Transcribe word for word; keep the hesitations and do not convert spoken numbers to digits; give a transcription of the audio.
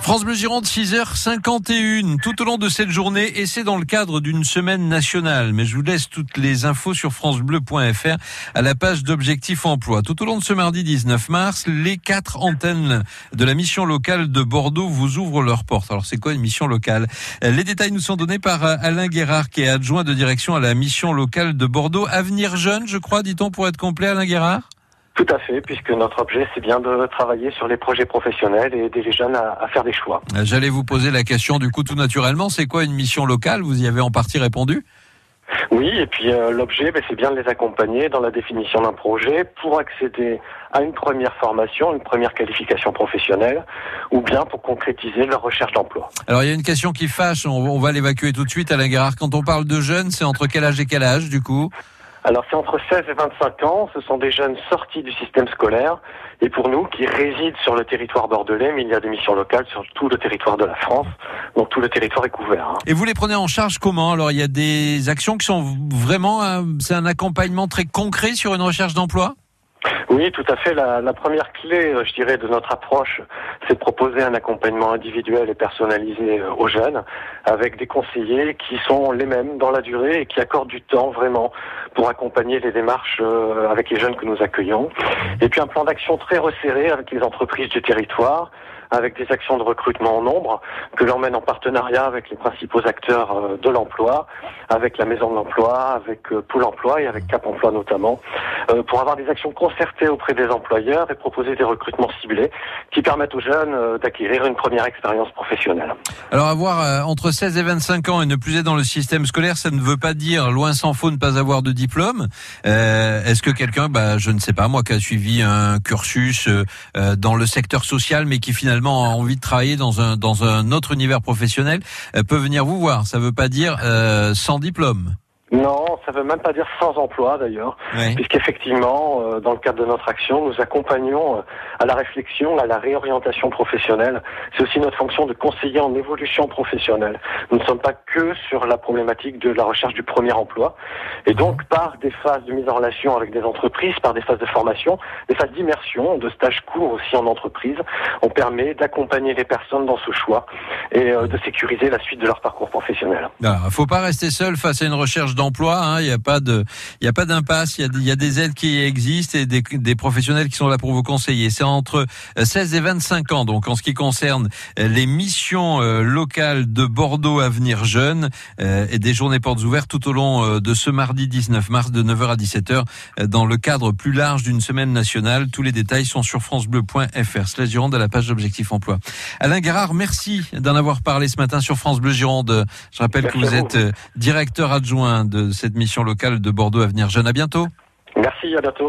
France Bleu Gironde, six heures cinquante et une, tout au long de cette journée, et c'est dans le cadre d'une semaine nationale. Mais je vous laisse toutes les infos sur francebleu point f r à la page d'Objectif Emploi. Tout au long de ce mardi dix-neuf mars, les quatre antennes de la mission locale de Bordeaux vous ouvrent leurs portes. Alors c'est quoi une mission locale ? Les détails nous sont donnés par Alain Guérard, qui est adjoint de direction à la mission locale de Bordeaux. Avenir Jeune, je crois, dit-on, pour être complet, Alain Guérard ? Tout à fait, puisque notre objet, c'est bien de travailler sur les projets professionnels et aider les jeunes à, à faire des choix. J'allais vous poser la question, du coup, tout naturellement, c'est quoi une mission locale ? Vous y avez en partie répondu ? Oui, et puis euh, l'objet, ben, c'est bien de les accompagner dans la définition d'un projet pour accéder à une première formation, une première qualification professionnelle, ou bien pour concrétiser leur recherche d'emploi. Alors, il y a une question qui fâche, on, on va l'évacuer tout de suite, Alain Guérard. Quand on parle de jeunes, c'est entre quel âge et quel âge, du coup ? Alors c'est entre seize et vingt-cinq ans, ce sont des jeunes sortis du système scolaire et pour nous qui résident sur le territoire bordelais, mais il y a des missions locales sur tout le territoire de la France, donc tout le territoire est couvert. Hein. Et vous les prenez en charge comment ? Alors il y a des actions qui sont vraiment, euh, c'est un accompagnement très concret sur une recherche d'emploi ? Oui, tout à fait. La, la première clé, je dirais, de notre approche, c'est de proposer un accompagnement individuel et personnalisé aux jeunes, avec des conseillers qui sont les mêmes dans la durée et qui accordent du temps vraiment pour accompagner les démarches avec les jeunes que nous accueillons. Et puis un plan d'action très resserré avec les entreprises du territoire, avec des actions de recrutement en nombre que l'on mène en partenariat avec les principaux acteurs de l'emploi, avec la Maison de l'Emploi, avec Pôle Emploi et avec Cap Emploi notamment, pour avoir des actions concertées auprès des employeurs et proposer des recrutements ciblés qui permettent aux jeunes d'acquérir une première expérience professionnelle. Alors avoir euh, entre seize et vingt-cinq ans et ne plus être dans le système scolaire, ça ne veut pas dire, loin s'en faut, ne pas avoir de diplôme. Euh, est-ce que quelqu'un, bah, je ne sais pas moi, qui a suivi un cursus euh, dans le secteur social mais qui finalement a envie de travailler dans un dans un autre univers professionnel, euh, peut venir vous voir. Ça veut pas dire euh, sans diplôme. Non, ça veut même pas dire sans emploi d'ailleurs, oui. Puisqu'effectivement, euh, dans le cadre de notre action, nous accompagnons euh, à la réflexion, à la réorientation professionnelle. C'est aussi notre fonction de conseiller en évolution professionnelle. Nous ne sommes pas que sur la problématique de la recherche du premier emploi, et donc par des phases de mise en relation avec des entreprises, par des phases de formation, des phases d'immersion, de stages courts aussi en entreprise, on permet d'accompagner les personnes dans ce choix et euh, de sécuriser la suite de leur parcours professionnel. Il ne faut pas rester seul face à une recherche d'emploi, hein. Il n'y a pas de, il n'y a pas d'impasse. Il y a, il y a des aides qui existent et des, des professionnels qui sont là pour vous conseiller. C'est entre seize et vingt-cinq ans. Donc, en ce qui concerne les missions euh, locales de Bordeaux Avenir Jeune euh, et des journées portes ouvertes tout au long euh, de ce mardi dix-neuf mars de neuf heures à dix-sept heures euh, dans le cadre plus large d'une semaine nationale. Tous les détails sont sur francebleu point f r slash Gironde à la page d'Objectif Emploi. Alain Guérard, merci d'en avoir parlé ce matin sur France Bleu Gironde. Je rappelle merci que vous êtes euh, directeur adjoint de cette mission locale de Bordeaux Avenir Jeune. À bientôt. Merci, à bientôt.